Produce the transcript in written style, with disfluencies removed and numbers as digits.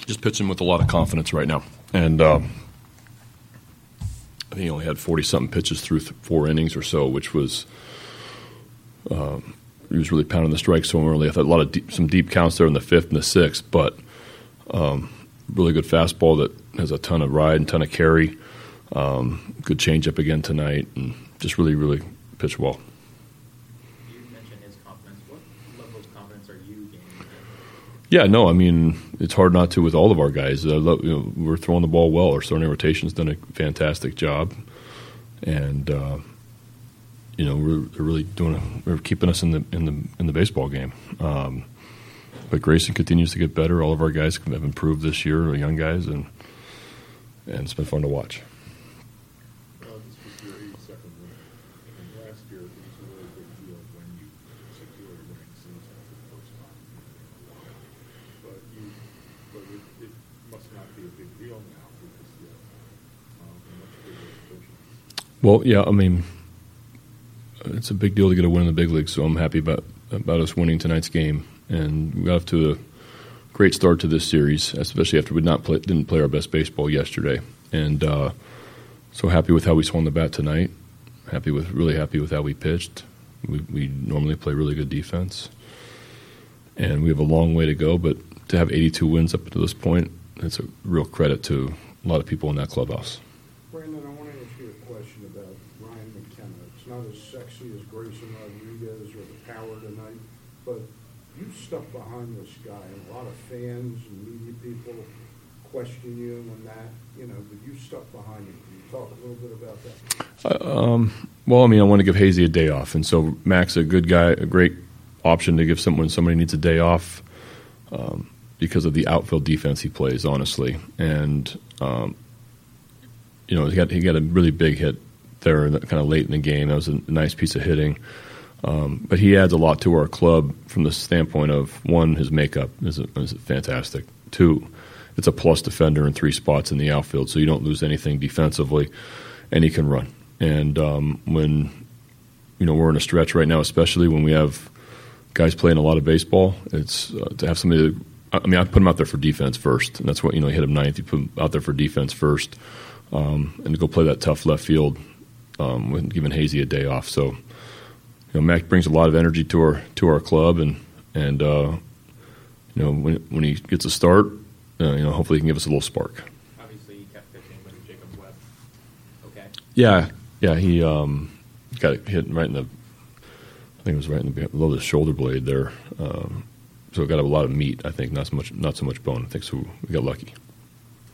Just pitching with a lot of confidence right now. And I think he only had 40-something pitches through 4 innings or so, which was he was really pounding the strike so early. I thought a lot of some deep counts there in the 5th and the 6th, but really good fastball that has a ton of ride and ton of carry. Good changeup again tonight, and just really, really pitched well. You mentioned his confidence. What level of confidence are you gaining? Yeah, no, I mean, it's hard not to with all of our guys. We're throwing the ball well. Our starting rotation's done a fantastic job, and they're really they're keeping us in the baseball game. But Grayson continues to get better. All of our guys have improved this year, our young guys, and it's been fun to watch. This was your 82nd win, and last year it was a really big deal when you secured winning season for the first time. But it must not be a big deal now because you have a much bigger division. Well, yeah, I mean, it's a big deal to get a win in the big league, so I'm happy about us winning tonight's game. And we got off to a great start to this series, especially after we didn't play our best baseball yesterday. And so happy with how we swung the bat tonight. Really happy with how we pitched. We normally play really good defense, and we have a long way to go. But to have 82 wins up to this point, it's a real credit to a lot of people in that clubhouse. Brandon, I want to ask you a question about Ryan McKenna. It's not as sexy as Grayson Rodriguez or the power tonight, but you stuck behind this guy, and a lot of fans and media people question you and that, but you stuck behind him. Can you talk a little bit about that? Well, I mean, I want to give Hazy a day off, and so Mac's a good guy, a great option to give when somebody needs a day off because of the outfield defense he plays, honestly. And, he got a really big hit there kind of late in the game. That was a nice piece of hitting. But he adds a lot to our club from the standpoint of, 1, his makeup is fantastic. 2, it's a plus defender in 3 spots in the outfield, so you don't lose anything defensively, and he can run. And when we're in a stretch right now, especially when we have guys playing a lot of baseball, it's to have somebody. I put him out there for defense first, and that's what he hit him 9th. You put him out there for defense first, and to go play that tough left field, with giving Hazy a day off. So. Mac brings a lot of energy to our club, and when he gets a start, hopefully he can give us a little spark. Obviously, he kept pitching when Jacob Webb. Okay. Yeah, he got it hit right in I think it was right below the shoulder blade there. So it got a lot of meat. I think not so much bone. I think so. We got lucky.